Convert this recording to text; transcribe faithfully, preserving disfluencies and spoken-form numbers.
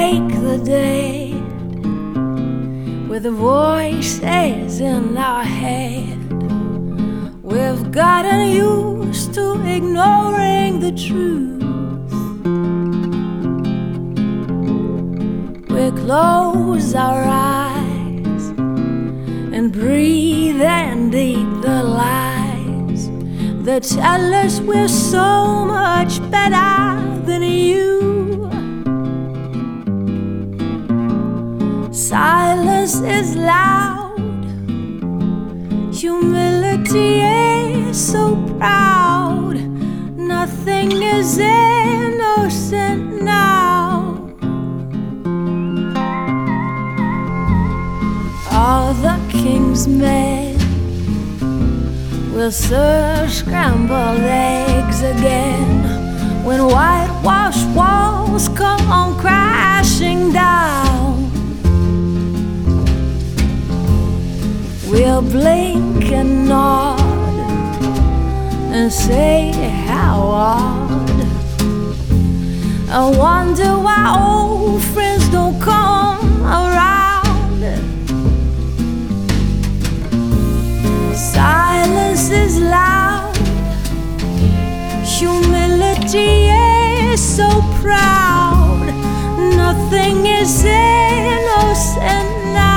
wake the dead with the voices in our head. We've gotten used to ignoring the truth. We close our eyes and breathe in deep the lies that tell us we're so much better than you. Silence is loud, humility is so proud. Nothing is innocent now. All the king's men will serve scrambled eggs again when whitewashed walls come crashing down. We'll blink and nod and say how odd. I wonder why old friends don't come around. Silence is loud, humility is so proud. Nothing is innocent now.